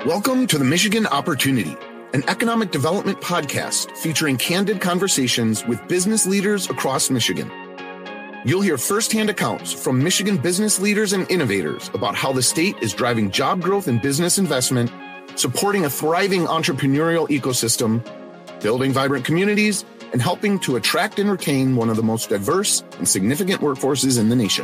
Welcome to the Michigan Opportunity, an economic development podcast featuring candid conversations with business leaders across Michigan. You'll hear firsthand accounts from Michigan business leaders and innovators about how the state is driving job growth and business investment, supporting a thriving entrepreneurial ecosystem, building vibrant communities, and helping to attract and retain one of the most diverse and significant workforces in the nation.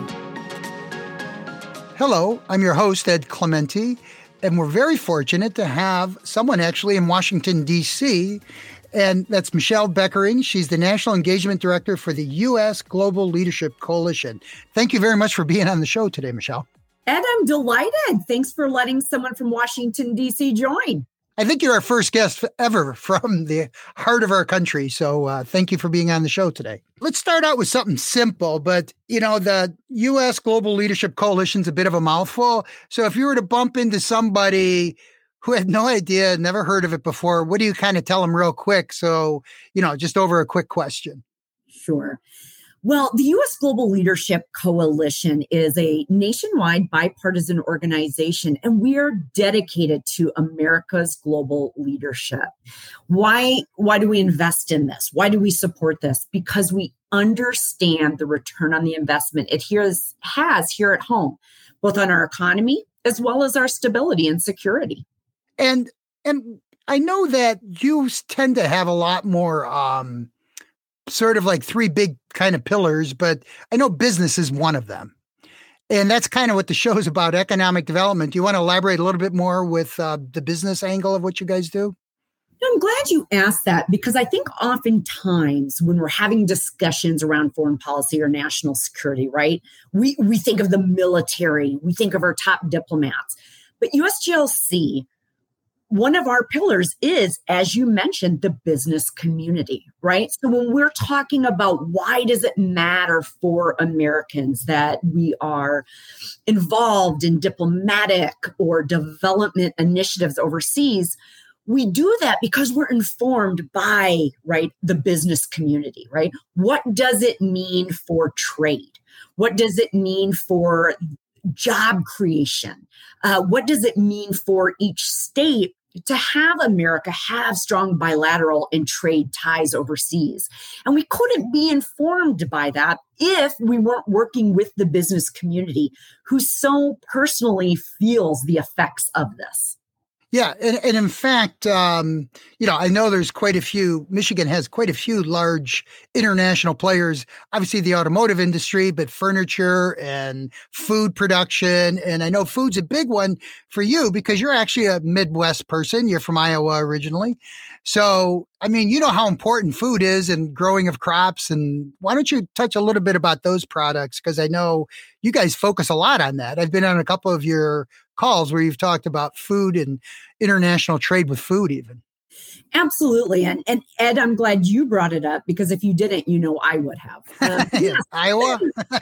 Hello, I'm your host, Ed Clementi, and we're very fortunate to have someone actually in Washington, D.C., and that's Michelle Beckering. She's the National Engagement Director for the U.S. Global Leadership Coalition. Thank you very much for being on the show today, Michelle. Ed, I'm delighted. Thanks for letting someone from Washington, D.C. join. I think you're our first guest ever from the heart of our country, so thank you for being on the show today. Let's start out with something simple, but, the U.S. Global Leadership Coalition is a bit of a mouthful. So if you were to bump into somebody who had no idea, never heard of it before, what do you kind of tell them real quick? So, just over a quick question. Sure. Well, the U.S. Global Leadership Coalition is a nationwide bipartisan organization, and we are dedicated to America's global leadership. Why do we invest in this? Why do we support this? Because we understand the return on the investment it has here at home, both on our economy as well as our stability and security. And I know that you tend to have a lot more sort of like three big kind of pillars, but I know business is one of them. And that's kind of what the show is about, economic development. Do you want to elaborate a little bit more with the business angle of what you guys do? I'm glad you asked that, because I think oftentimes when we're having discussions around foreign policy or national security, right, we think of the military, we think of our top diplomats. But USGLC, one of our pillars is, as you mentioned, the business community, right? So when we're talking about why does it matter for Americans that we are involved in diplomatic or development initiatives overseas, we do that because we're informed by, right, the business community, right? What does it mean for trade? What does it mean for job creation? What does it mean for each state to have America have strong bilateral and trade ties overseas? And we couldn't be informed by that if we weren't working with the business community, who so personally feels the effects of this. Yeah. And in fact, I know there's Michigan has quite a few large international players, obviously the automotive industry, but furniture and food production. And I know food's a big one for you because you're actually a Midwest person. You're from Iowa originally. So, you know how important food is and growing of crops. And why don't you touch a little bit about those products? Because I know you guys focus a lot on that. I've been on a couple of your calls where you've talked about food and international trade with food even. Absolutely. And Ed, I'm glad you brought it up, because if you didn't, I would have. Iowa?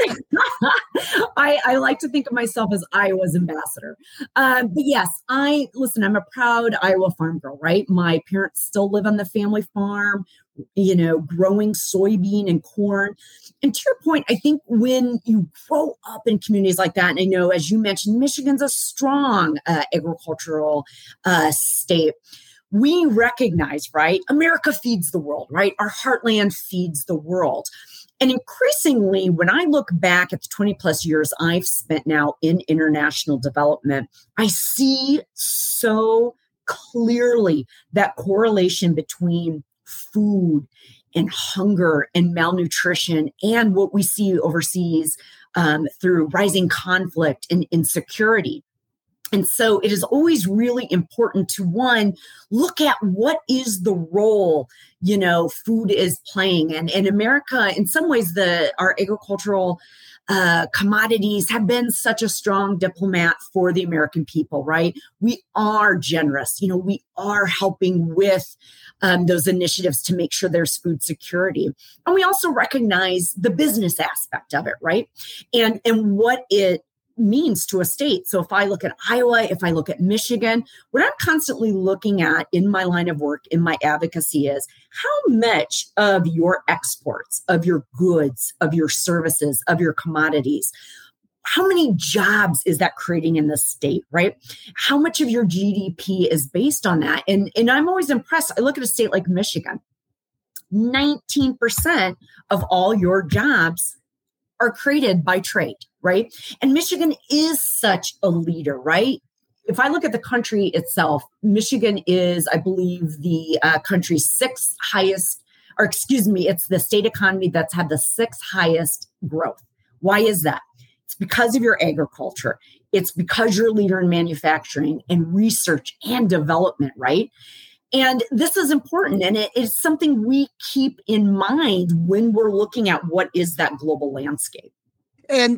I like to think of myself as Iowa's ambassador. But yes, I'm a proud Iowa farm girl, right? My parents still live on the family farm, growing soybean and corn. And to your point, I think when you grow up in communities like that, and I know, as you mentioned, Michigan's a strong agricultural state, we recognize, right, America feeds the world, right? Our heartland feeds the world. And increasingly, when I look back at the 20 plus years I've spent now in international development, I see so clearly that correlation between food and hunger and malnutrition and what we see overseas through rising conflict and insecurity. And so it is always really important to, one, look at what is the role, food is playing. And in America, in some ways, our agricultural commodities have been such a strong diplomat for the American people, right? We are generous. We are helping with those initiatives to make sure there's food security. And we also recognize the business aspect of it, right? And what it means to a state. So if I look at Iowa, if I look at Michigan, what I'm constantly looking at in my line of work, in my advocacy, is how much of your exports, of your goods, of your services, of your commodities how many jobs is that creating in the state, right? How much of your GDP is based on that? And I'm always impressed. I look at a state like Michigan, 19% of all your jobs are created by trade, right? And Michigan is such a leader, right? If I look at the country itself, Michigan is, I believe, the country's sixth highest, or excuse me, it's the state economy that's had the sixth highest growth. Why is that? It's because of your agriculture. It's because you're a leader in manufacturing and research and development, right? And this is important, and it is something we keep in mind when we're looking at what is that global landscape. And,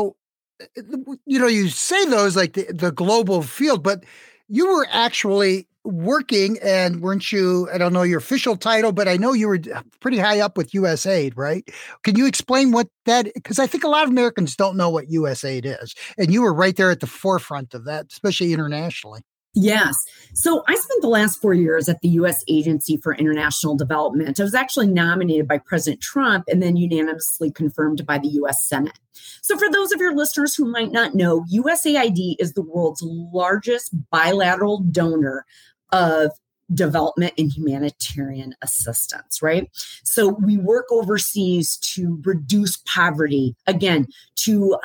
you say those like the global field, but you were actually working, and weren't you, I don't know your official title, but I know you were pretty high up with USAID, right? Can you explain what that, because I think a lot of Americans don't know what USAID is, and you were right there at the forefront of that, especially internationally. Yes. So I spent the last 4 years at the U.S. Agency for International Development. I was actually nominated by President Trump and then unanimously confirmed by the U.S. Senate. So for those of your listeners who might not know, USAID is the world's largest bilateral donor of development and humanitarian assistance, right? So we work overseas to reduce poverty, again, to,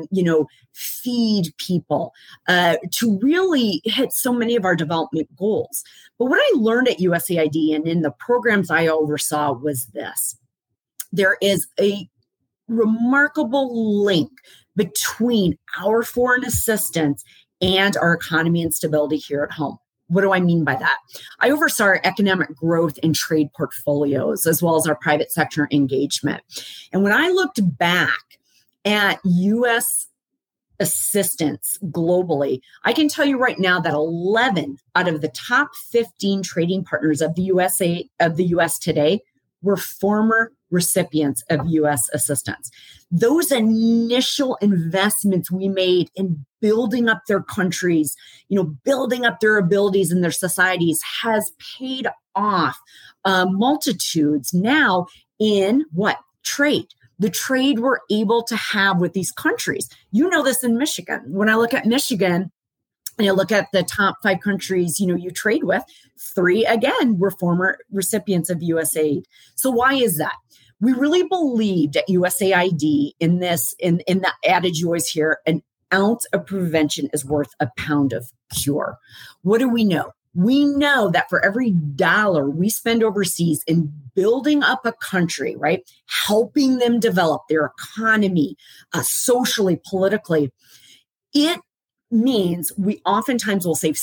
feed people, to really hit so many of our development goals. But what I learned at USAID and in the programs I oversaw was this. There is a remarkable link between our foreign assistance and our economy and stability here at home. What do I mean by that? I oversaw our economic growth and trade portfolios, as well as our private sector engagement. And when I looked back at U.S. assistance globally, I can tell you right now that 11 out of the top 15 trading partners of the U.S. today were former recipients of U.S. assistance. Those initial investments we made in building up their countries, building up their abilities in their societies has paid off multitudes now in what? Trade. The trade we're able to have with these countries. You know this in Michigan. When I look at Michigan, and I look at the top 5 countries, you trade with, 3, again, were former recipients of USAID. So why is that? We really believed at USAID in the adage you always hear, an ounce of prevention is worth a pound of cure. What do we know? We know that for every dollar we spend overseas in building up a country, right, helping them develop their economy, socially, politically, it means we oftentimes will save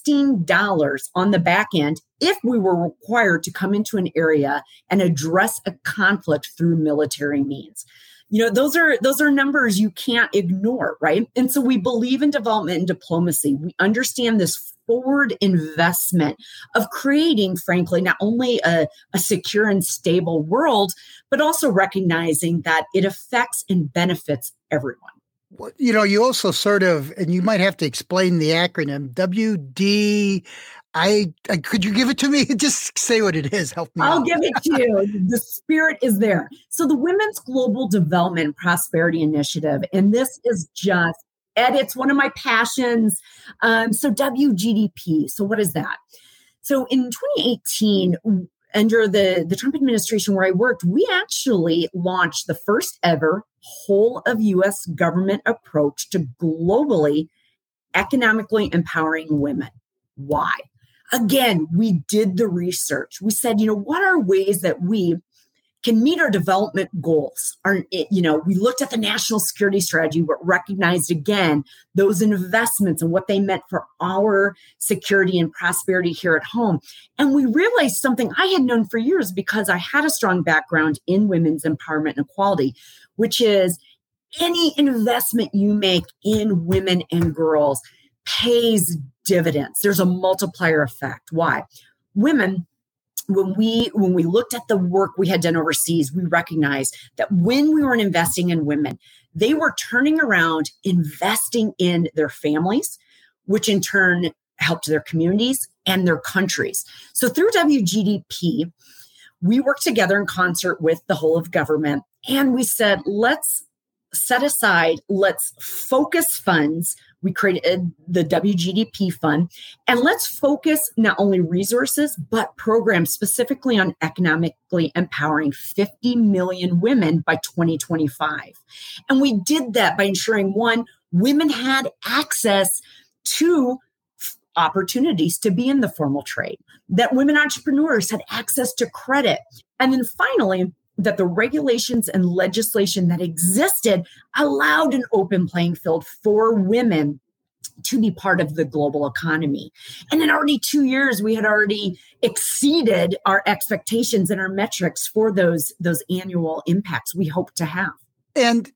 $16 on the back end if we were required to come into an area and address a conflict through military means. Those are numbers you can't ignore, right? And so we believe in development and diplomacy. We understand this forward investment of creating, frankly, not only a secure and stable world, but also recognizing that it affects and benefits everyone. You also sort of, and you might have to explain the acronym, WD. Could you give it to me? Just say what it is. Help me. I'll give it to you. The spirit is there. So the Women's Global Development and Prosperity Initiative, and this is just, Ed, it's one of my passions. So WGDP. So what is that? So in 2018, under the Trump administration where I worked, we actually launched the first ever whole of U.S. government approach to globally economically empowering women. Why? Again, we did the research. We said, what are ways that we can meet our development goals? We looked at the national security strategy, but recognized again those investments and what they meant for our security and prosperity here at home. And we realized something I had known for years because I had a strong background in women's empowerment and equality, which is any investment you make in women and girls pays dividends. There's a multiplier effect. Why? Women, when we looked at the work we had done overseas, we recognized that when we were investing in women, they were turning around, investing in their families, which in turn helped their communities and their countries. So through WGDP, we worked together in concert with the whole of government, and we said, let's set aside, let's focus funds. We created the WGDP fund, and let's focus not only resources, but programs specifically on economically empowering 50 million women by 2025. And we did that by ensuring, one, women had access to opportunities to be in the formal trade, that women entrepreneurs had access to credit. And then finally, that the regulations and legislation that existed allowed an open playing field for women to be part of the global economy. And in already 2 years, we had already exceeded our expectations and our metrics for those annual impacts we hope to have. And,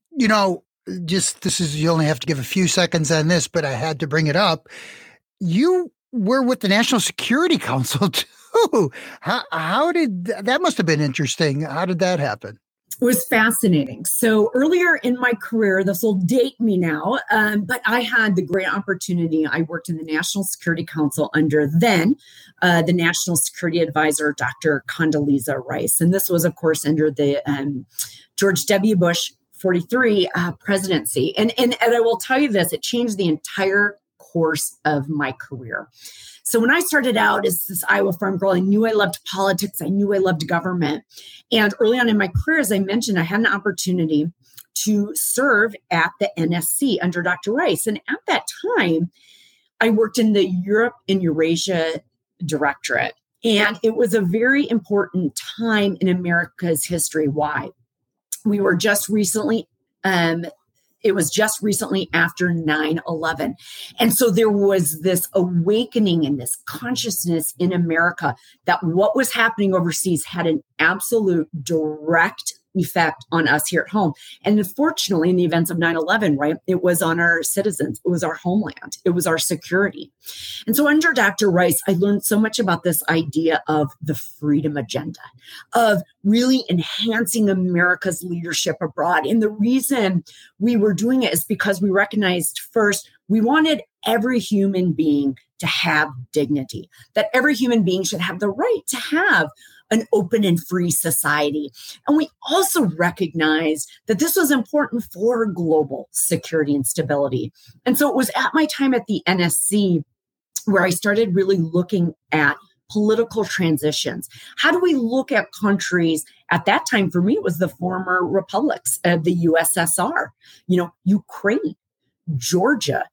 you only have to give a few seconds on this, but I had to bring it up. You were with the National Security Council too. How did that must have been interesting? How did that happen? It was fascinating. So earlier in my career, this will date me now, but I had the great opportunity. I worked in the National Security Council under then the National Security Advisor, Dr. Condoleezza Rice. And this was, of course, under the George W. Bush 43 presidency. And I will tell you this, it changed the entire course of my career. So when I started out as this Iowa farm girl, I knew I loved politics. I knew I loved government. And early on in my career, as I mentioned, I had an opportunity to serve at the NSC under Dr. Rice. And at that time, I worked in the Europe and Eurasia Directorate. And it was a very important time in America's history. Why? We were just recently it was just recently after 9/11. And so there was this awakening and this consciousness in America that what was happening overseas had an absolute direct effect on us here at home. And unfortunately, in the events of 9/11, right, it was on our citizens. It was our homeland. It was our security. And so under Dr. Rice, I learned so much about this idea of the freedom agenda, of really enhancing America's leadership abroad. And the reason we were doing it is because we recognized first, we wanted every human being to have dignity, that every human being should have the right to have an open and free society. And we also recognized that this was important for global security and stability. And so it was at my time at the NSC where I started really looking at political transitions. How do we look at countries? At that time, for me, it was the former republics of the USSR, Ukraine, Georgia,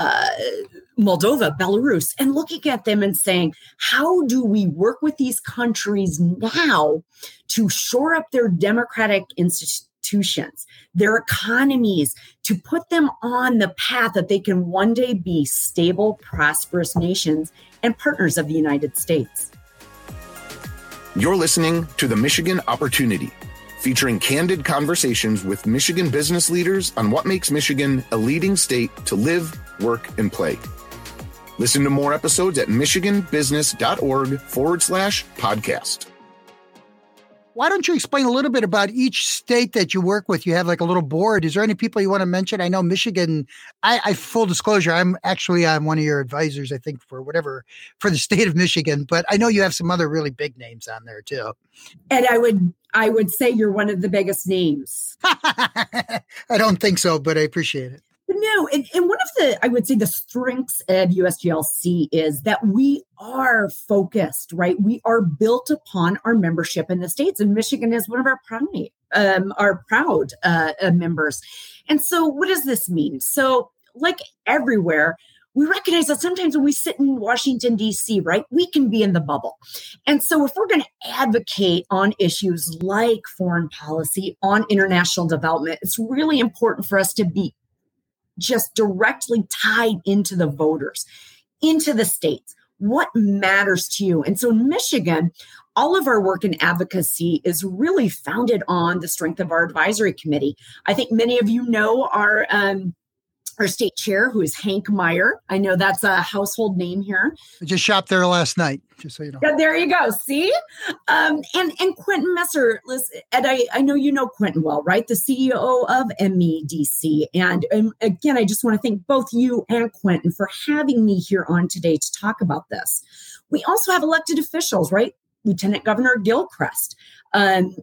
Moldova, Belarus, and looking at them and saying, how do we work with these countries now to shore up their democratic institutions, their economies, to put them on the path that they can one day be stable, prosperous nations and partners of the United States? You're listening to The Michigan Opportunity, featuring candid conversations with Michigan business leaders on what makes Michigan a leading state to live, work, and play. Listen to more episodes at michiganbusiness.org/podcast. Why don't you explain a little bit about each state that you work with? You have like a little board. Is there any people you want to mention? I know Michigan, I full disclosure, I'm one of your advisors, I think, for the state of Michigan, but I know you have some other really big names on there too. And I would say you're one of the biggest names. I don't think so, but I appreciate it. But no, and one of the strengths of USGLC is that we are focused, right? We are built upon our membership in the states, and Michigan is one of our proud members. And so what does this mean? So like everywhere, we recognize that sometimes when we sit in Washington, D.C., right, we can be in the bubble. And so if we're going to advocate on issues like foreign policy, on international development, it's really important for us to be just directly tied into the voters, into the states. What matters to you? And so in Michigan, all of our work in advocacy is really founded on the strength of our advisory committee. I think many of you know our state chair, who is Hank Meyer. I know that's a household name here. I just shopped there last night, just so you know. Yeah, there you go. See? And Quentin Messer, Ed, I know you know Quentin well, right? The CEO of MEDC. And again, I just want to thank both you and Quentin for having me here on today to talk about this. We also have elected officials, right? Lieutenant Governor Gilchrist,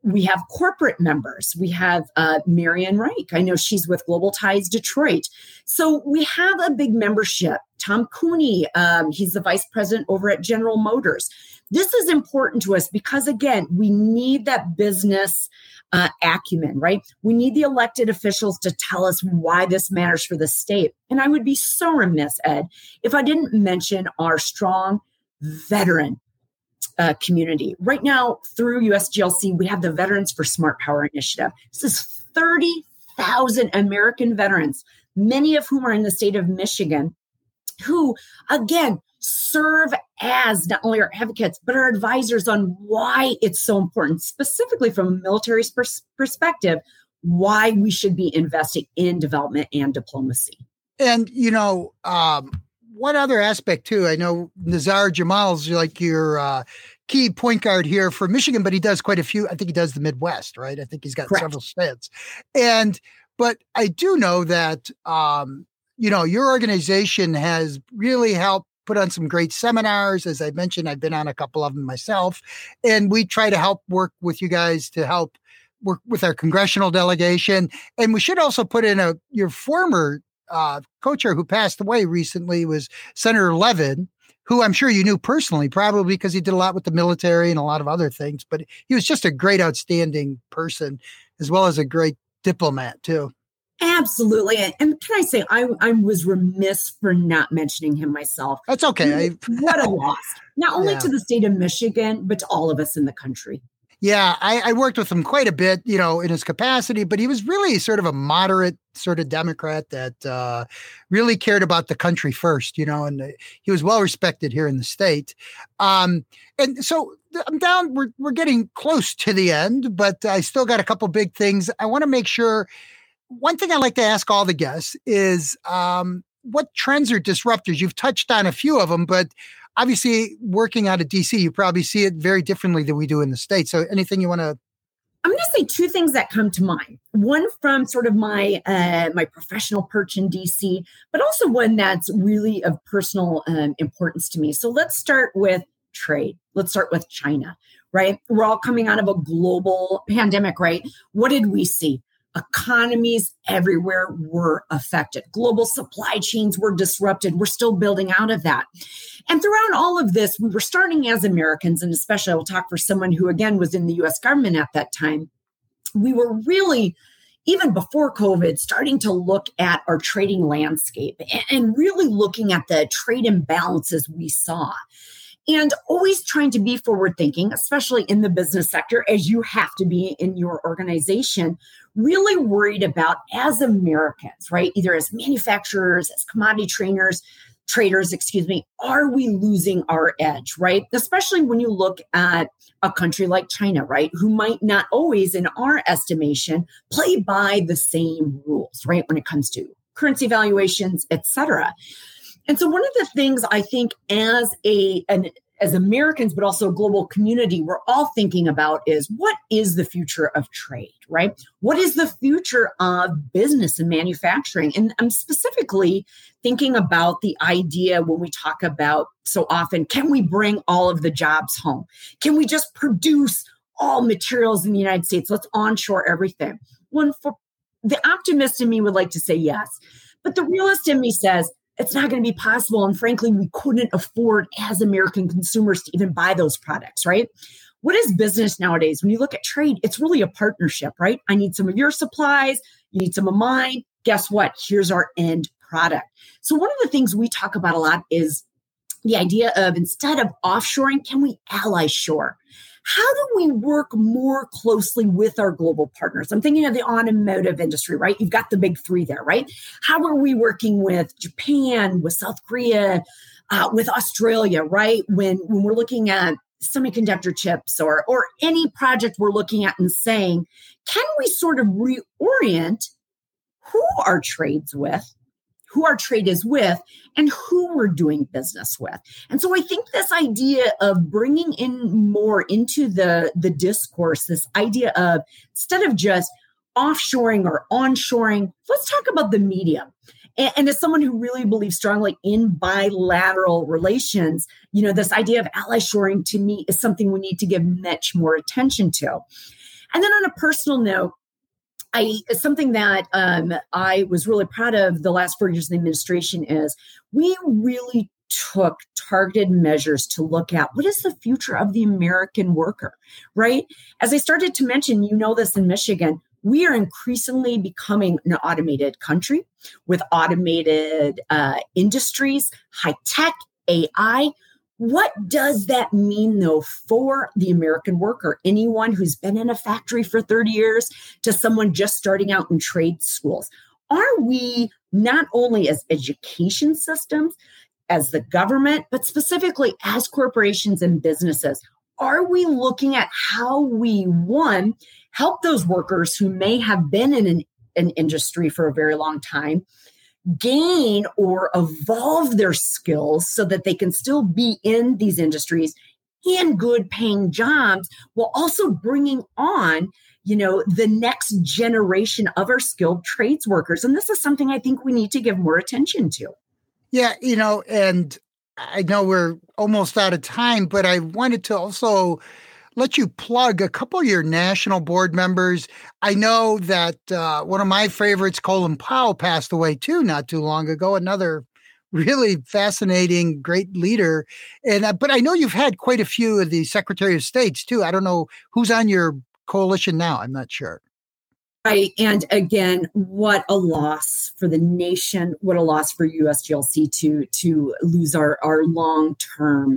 We have corporate members. We have Marianne Reich. I know she's with Global Ties Detroit. So we have a big membership. Tom Cooney, he's the vice president over at General Motors. This is important to us because, again, we need that business acumen, right? We need the elected officials to tell us why this matters for the state. And I would be so remiss, Ed, if I didn't mention our strong veteran community. Right now, through USGLC, we have the Veterans for Smart Power Initiative. This is 30,000 American veterans, many of whom are in the state of Michigan, who, again, serve as not only our advocates, but our advisors on why it's so important, specifically from a military perspective, why we should be investing in development and diplomacy. And, one other aspect too, I know Nazar Jamal's like your key point guard here for Michigan, but he does quite a few. I think he does the Midwest, right? I think he's got Correct. several stints. But I do know that, your organization has really helped put on some great seminars. As I mentioned, I've been on a couple of them myself, and we try to help work with you guys to help work with our congressional delegation. And we should also put in your former co-chair who passed away recently was Senator Levin, who I'm sure you knew personally, probably because he did a lot with the military and a lot of other things, but he was just a great, outstanding person, as well as a great diplomat too. Absolutely. And can I say, I was remiss for not mentioning him myself. That's okay. What a loss, not only to the state of Michigan, but to all of us in the country. Yeah, I worked with him quite a bit, in his capacity, but he was really sort of a moderate sort of Democrat that really cared about the country first, and he was well respected here in the state. And so I'm down, we're getting close to the end, but I still got a couple big things. I want to make sure, one thing I like to ask all the guests is what trends or disruptors? You've touched on a few of them, but obviously, working out of DC, you probably see it very differently than we do in the States. So anything you want to? I'm going to say two things that come to mind. One from sort of my my professional perch in DC, but also one that's really of personal importance to me. So let's start with trade. Let's start with China, right? We're all coming out of a global pandemic, right? What did we see? Economies everywhere were affected. Global supply chains were disrupted. We're still building out of that. And throughout all of this, we were starting as Americans, and especially I will talk for someone who, again, was in the U.S. government at that time. We were really, even before COVID, starting to look at our trading landscape and really looking at the trade imbalances we saw. And always trying to be forward thinking, especially in the business sector, as you have to be in your organization, really worried about as Americans, right? Either as manufacturers, as commodity traders, are we losing our edge, right? Especially when you look at a country like China, right? Who might not always, in our estimation, play by the same rules, right? When it comes to currency valuations, et cetera. And so one of the things I think as Americans, but also a global community, we're all thinking about is what is the future of trade, right? What is the future of business and manufacturing? And I'm specifically thinking about the idea when we talk about so often, can we bring all of the jobs home? Can we just produce all materials in the United States? Let's onshore everything. For the optimist in me would like to say yes, but the realist in me says, it's not going to be possible. And frankly, we couldn't afford as American consumers to even buy those products, right? What is business nowadays? When you look at trade, it's really a partnership, right? I need some of your supplies. You need some of mine. Guess what? Here's our end product. So one of the things we talk about a lot is the idea of instead of offshoring, can we ally shore? How do we work more closely with our global partners? I'm thinking of the automotive industry, right? You've got the big three there, right? How are we working with Japan, with South Korea, with Australia, right? When we're looking at semiconductor chips or any project we're looking at and saying, can we sort of reorient who our trades with, who our trade is with, and who we're doing business with. And so I think this idea of bringing in more into the discourse, this idea of instead of just offshoring or onshoring, let's talk about the medium. And as someone who really believes strongly in bilateral relations, this idea of ally shoring to me is something we need to give much more attention to. And then on a personal note, something that I was really proud of the last 4 years of the administration is we really took targeted measures to look at what is the future of the American worker, right? As I started to mention, you know this in Michigan, we are increasingly becoming an automated country with automated industries, high tech, AI. What does that mean, though, for the American worker? Anyone who's been in a factory for 30 years to someone just starting out in trade schools? Are we not only as education systems, as the government, but specifically as corporations and businesses, are we looking at how we, one, help those workers who may have been in an industry for a very long time gain or evolve their skills so that they can still be in these industries in good paying jobs, while also bringing on, the next generation of our skilled trades workers? And this is something I think we need to give more attention to. Yeah, and I know we're almost out of time, but I wanted to also let you plug a couple of your national board members. I know that one of my favorites, Colin Powell, passed away too not too long ago. Another really fascinating, great leader. And but I know you've had quite a few of the Secretary of States too. I don't know who's on your coalition now. I'm not sure. Right. And again, what a loss for the nation, what a loss for USGLC to lose our long-term,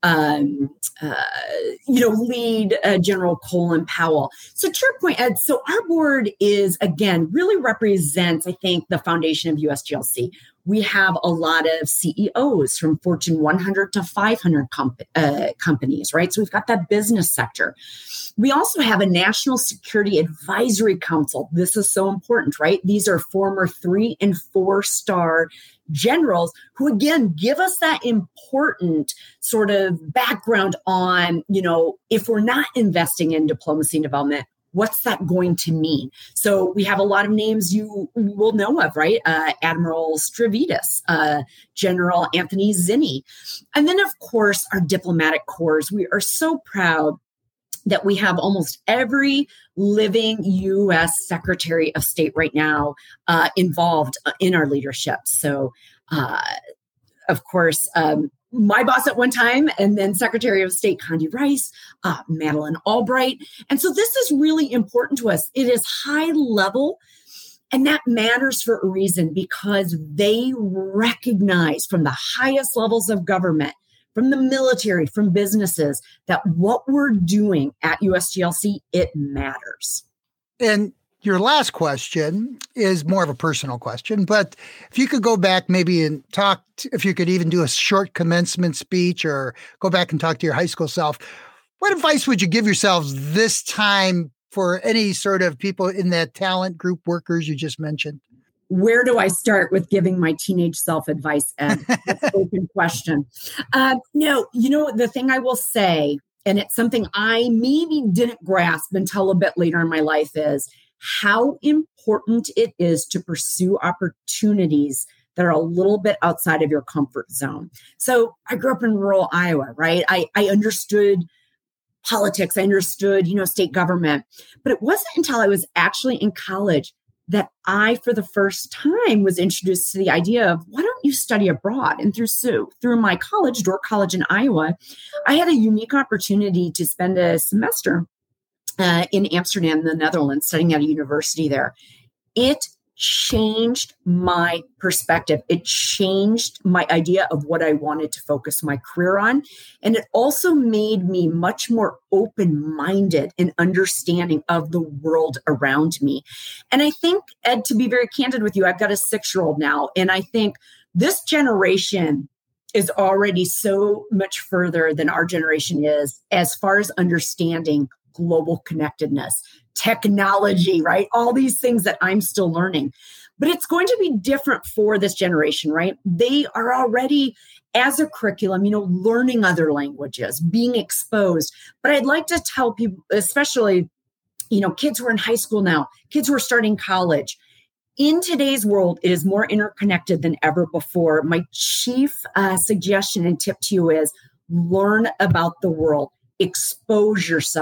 lead, General Colin Powell. So to your point, Ed, so our board is, again, really represents, I think, the foundation of USGLC. We have a lot of CEOs from Fortune 100 to 500 companies, right? So we've got that business sector. We also have a National Security Advisory Council. This is so important, right? These are former 3- and 4-star generals who, again, give us that important sort of background on, if we're not investing in diplomacy and development, what's that going to mean? So we have a lot of names you will know of, right? Admiral Stavridis, General Anthony Zinni. And then, of course, our diplomatic corps. We are so proud that we have almost every living U.S. Secretary of State right now involved in our leadership. So, of course, my boss at one time, and then Secretary of State Condi Rice, Madeleine Albright. And so this is really important to us. It is high level, and that matters for a reason, because they recognize from the highest levels of government, from the military, from businesses, that what we're doing at USGLC, it matters. And your last question is more of a personal question, but if you could go back maybe and talk, if you could even do a short commencement speech or go back and talk to your high school self, what advice would you give yourselves this time for any sort of people in that talent group, workers you just mentioned? Where do I start with giving my teenage self advice, Ed? That's an open question. No, the thing I will say, and it's something I maybe didn't grasp until a bit later in my life, is how important it is to pursue opportunities that are a little bit outside of your comfort zone. So I grew up in rural Iowa, right? I understood politics. I understood, state government. But it wasn't until I was actually in college that I, for the first time, was introduced to the idea of, why don't you study abroad? And through my college, Dordt College in Iowa, I had a unique opportunity to spend a semester in Amsterdam, the Netherlands, studying at a university there. It changed my perspective. It changed my idea of what I wanted to focus my career on. And it also made me much more open-minded and understanding of the world around me. And I think, Ed, to be very candid with you, I've got a 6-year-old now, and I think this generation is already so much further than our generation is as far as understanding global connectedness, technology, right? All these things that I'm still learning. But it's going to be different for this generation, right? They are already, as a curriculum, learning other languages, being exposed. But I'd like to tell people, especially, kids who are in high school now, kids who are starting college, in today's world, it is more interconnected than ever before. My chief suggestion and tip to you is learn about the world, expose yourself,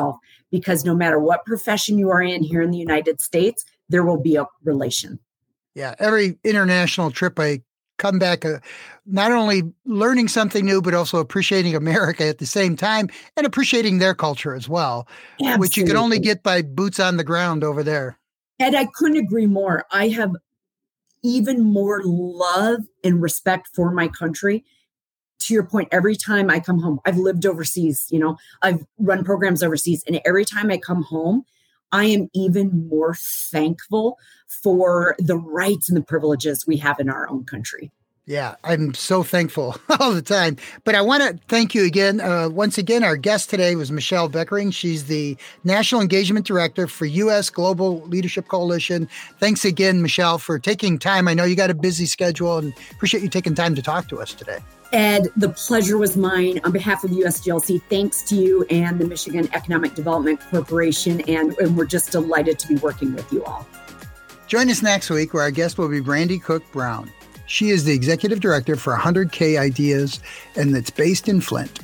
because no matter what profession you are in here in the United States, there will be a relation. Yeah. Every international trip I come back not only learning something new, but also appreciating America at the same time and appreciating their culture as well, Absolutely. Which you can only get by boots on the ground over there. And I couldn't agree more. I have even more love and respect for my country. To your point, every time I come home, I've lived overseas, I've run programs overseas, and every time I come home, I am even more thankful for the rights and the privileges we have in our own country. Yeah, I'm so thankful all the time. But I want to thank you again. Once again, our guest today was Michelle Beckering. She's the National Engagement Director for U.S. Global Leadership Coalition. Thanks again, Michelle, for taking time. I know you got a busy schedule and appreciate you taking time to talk to us today. Ed, the pleasure was mine. On behalf of the USGLC, thanks to you and the Michigan Economic Development Corporation, and we're just delighted to be working with you all. Join us next week where our guest will be Brandy Cook Brown. She is the Executive Director for 100K Ideas, and it's based in Flint.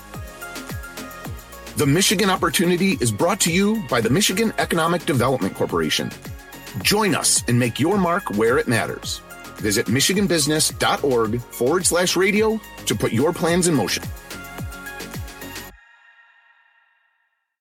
The Michigan Opportunity is brought to you by the Michigan Economic Development Corporation. Join us and make your mark where it matters. Visit michiganbusiness.org/radio to put your plans in motion.